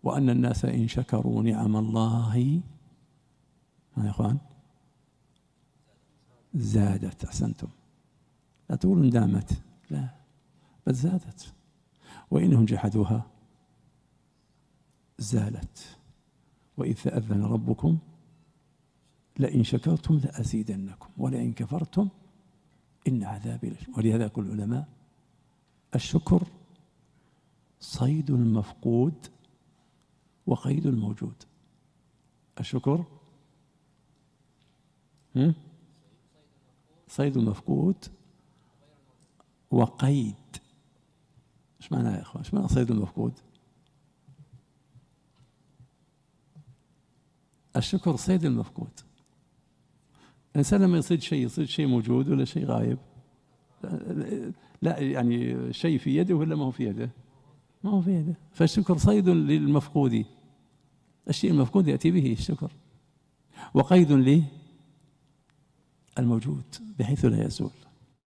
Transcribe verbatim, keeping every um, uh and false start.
وأن الناس إن شكروا نعم الله ها يا إخوان زادت. أحسنتم، لا تقولوا دامت، لا بل زادت. وإنهم جحدوها زالت. وإذ تأذن ربكم لئن شكرتم لأزيدنكم ولئن كفرتم إن عذابي لشديد. ولهذا يقول العلماء الشكر صيد المفقود وقيد الموجود. الشكر صيد المفقود وقيد. ايش معناه يا اخوان؟ ايش معنى صيد المفقود؟ الشكر صيد المفقود. الإنسان لما يصيد شيء يصيد شيء موجود ولا شيء غايب؟ لا يعني شيء في يده ولا ما هو في يده؟ ما هو في يده. فالشكر صيد للمفقود، الشيء المفقود يأتي به الشكر، وقيد للموجود بحيث لا يزول.